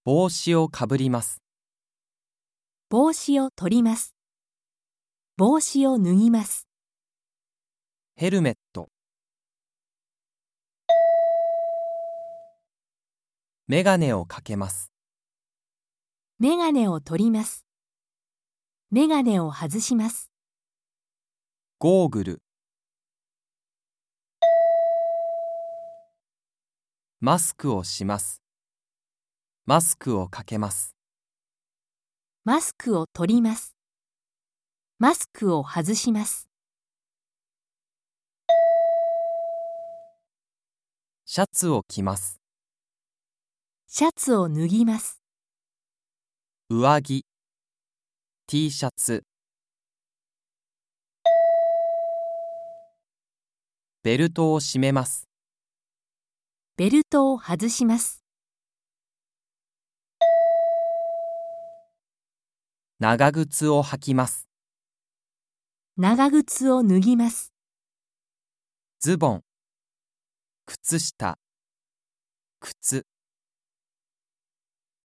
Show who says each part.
Speaker 1: 帽子をかぶります。
Speaker 2: 帽子を取ります。帽子を脱ぎます。
Speaker 1: ヘルメット。メガネをかけます。
Speaker 2: メガネを取ります。メガネを外します。
Speaker 1: ゴーグル。マスクをします。マスクをかけます。
Speaker 2: マスクを取ります。マスクを外します。
Speaker 1: シャツを着ます。
Speaker 2: シャツを脱ぎます。
Speaker 1: 上着。T シャツ。ベルトを締めます。
Speaker 2: ベルトを外します。
Speaker 1: 長靴を履きます。
Speaker 2: 長靴を脱ぎます。
Speaker 1: ズボン。靴下。靴。